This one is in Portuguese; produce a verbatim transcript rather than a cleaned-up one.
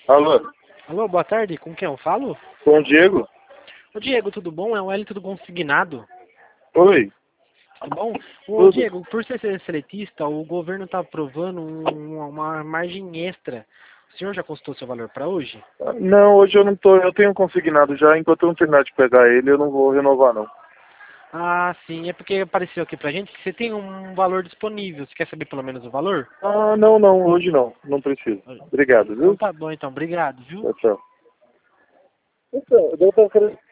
Alô, Alô, boa tarde, com quem eu falo? com o Diego? Ô Diego, tudo bom? É o Wellington do Consignado. Oi, Tudo bom? Ô tudo? Diego, por você ser seletista, o governo está aprovando um- uma margem extra. O senhor já consultou seu valor para hoje? Ah, Não, hoje eu não tô, eu tenho um consignado já, enquanto eu não terminar de pegar ele, eu não vou renovar não. Ah, sim, é porque apareceu aqui pra gente que você tem um valor disponível. Você quer saber pelo menos o valor? Ah, não, não, hoje não, não preciso. Obrigado, Então viu? tá bom, então, obrigado, viu? Tchau, tchau. Então, eu devo estar querendo